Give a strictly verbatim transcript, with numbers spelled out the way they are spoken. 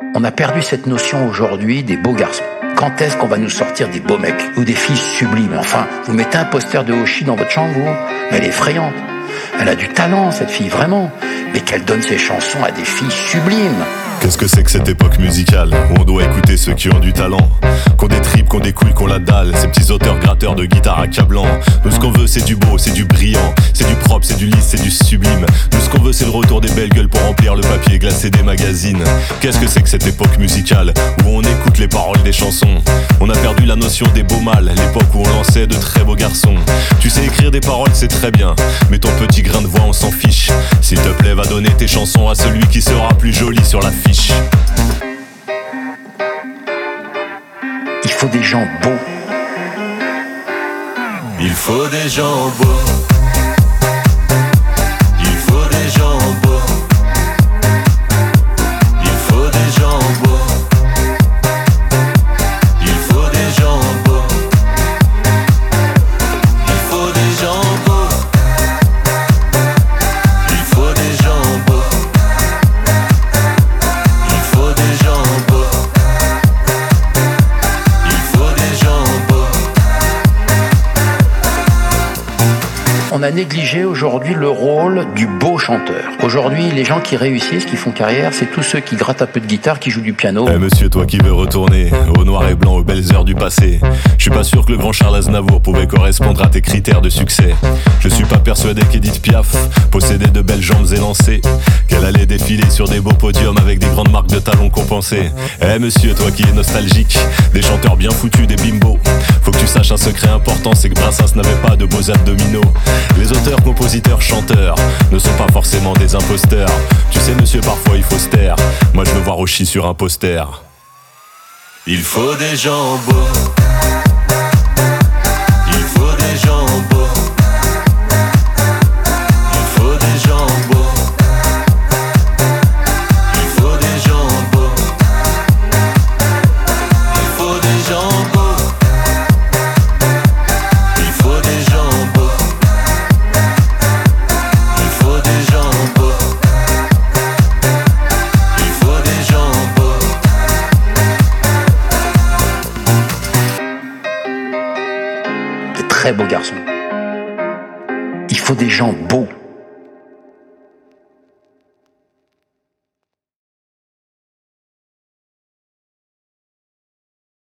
On a perdu cette notion aujourd'hui des beaux garçons. Quand est-ce qu'on va nous sortir des beaux mecs ou des filles sublimes? Enfin, vous mettez un poster de Hoshi dans votre chambre, vous? Mais elle est effrayante. Elle a du talent, cette fille, vraiment. Mais qu'elle donne ses chansons à des filles sublimes. Qu'est-ce que c'est que cette époque musicale où on doit écouter ceux qui ont du talent, qu'on des tripes, qu'on des couilles, qu'on la dalle, ces petits auteurs gratteurs de guitare accablants. Nous ce qu'on veut c'est du beau, c'est du brillant, c'est du propre, c'est du lisse, c'est du sublime. Nous ce qu'on veut c'est le retour des belles gueules pour remplir le papier glacé des magazines. Qu'est-ce que c'est que cette époque musicale où on écoute les paroles des chansons? On a perdu la notion des beaux mâles, l'époque où on lançait de très beaux garçons. Tu sais écrire des paroles c'est très bien, mais ton petit grain de voix on s'en fiche. S'il te plaît va donner tes chansons à celui qui sera plus joli sur la fiche. Il faut des gens beaux. Il faut des gens beaux. Il faut des gens beaux. Il faut des gens beaux. Il faut des gens beaux. Il faut des gens beaux. Il faut des gens beaux. Il faut des gens beaux. Il faut des gens beaux. On a négligé aujourd'hui le rôle du beau chanteur. Aujourd'hui, les gens qui réussissent, qui font carrière, c'est tous ceux qui grattent un peu de guitare, qui jouent du piano. Eh monsieur, toi qui veux retourner au noir et blanc, aux belles heures du passé, je suis pas sûr que le grand Charles Aznavour pouvait correspondre à tes critères de succès. Je suis pas persuadé qu'Edith Piaf possédait de belles jambes élancées, qu'elle allait défiler sur des beaux podiums avec des grandes marques de talons compensées. Eh monsieur, toi qui es nostalgique des chanteurs bien foutus, des bimbos, faut que tu saches un secret important, c'est que Brassens n'avait pas de beaux abdominaux. Les auteurs, compositeurs, chanteurs ne sont pas forcément des imposteurs. Tu sais monsieur, parfois il faut se taire. Moi je veux voir Hoshi sur un poster. Il faut des gens beaux. Il faut des gens beaux. Il faut des gens beaux. Il faut des gens beaux. Il faut des gens beaux. Il faut des gens beaux. Il faut des gens beaux. Il faut des gens beaux. Des très beaux garçons. Il faut des gens beaux.